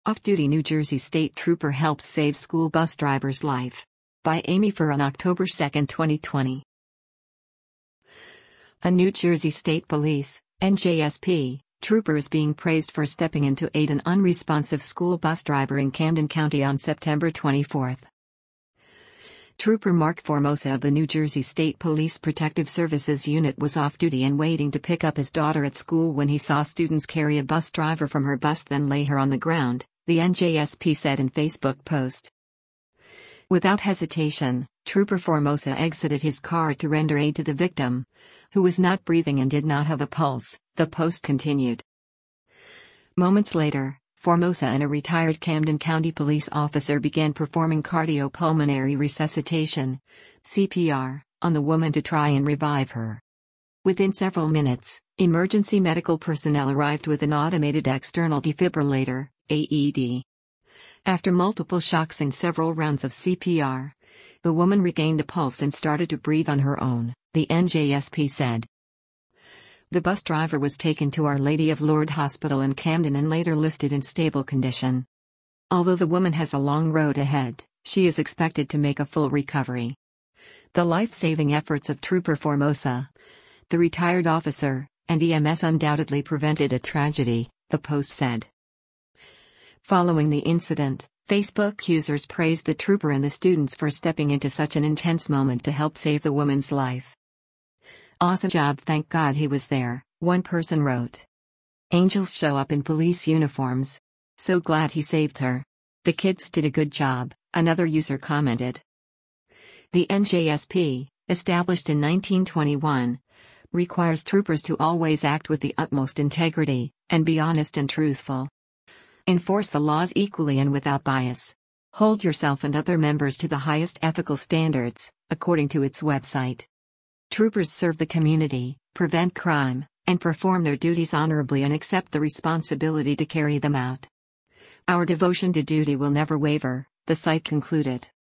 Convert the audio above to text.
Off-duty New Jersey State Trooper helps save school bus driver's life. By Amy Furr on October 2, 2020. A New Jersey State Police, NJSP, trooper is being praised for stepping in to aid an unresponsive school bus driver in Camden County on September 24. Trooper Mark Formosa of the New Jersey State Police Protective Services Unit was off-duty and waiting to pick up his daughter at school when he saw students carry a bus driver from her bus then lay her on the ground, the NJSP said in Facebook post. Without hesitation, Trooper Formosa exited his car to render aid to the victim, who was not breathing and did not have a pulse, the post continued. Moments later, Formosa and a retired Camden County police officer began performing cardiopulmonary resuscitation, CPR, on the woman to try and revive her. Within several minutes, emergency medical personnel arrived with an automated external defibrillator, AED. After multiple shocks and several rounds of CPR, the woman regained a pulse and started to breathe on her own, the NJSP said. The bus driver was taken to Our Lady of Lourdes Hospital in Camden and later listed in stable condition. Although the woman has a long road ahead, she is expected to make a full recovery. The life-saving efforts of Trooper Formosa, the retired officer, and EMS undoubtedly prevented a tragedy, the post said. Following the incident, Facebook users praised the trooper and the students for stepping into such an intense moment to help save the woman's life. "Awesome job, thank God he was there," one person wrote. "Angels show up in police uniforms. So glad he saved her. The kids did a good job," another user commented. The NJSP, established in 1921, requires troopers to always act with the utmost integrity, and be honest and truthful. Enforce the laws equally and without bias. Hold yourself and other members to the highest ethical standards, according to its website. Troopers serve the community, prevent crime, and perform their duties honorably and accept the responsibility to carry them out. Our devotion to duty will never waver, the site concluded.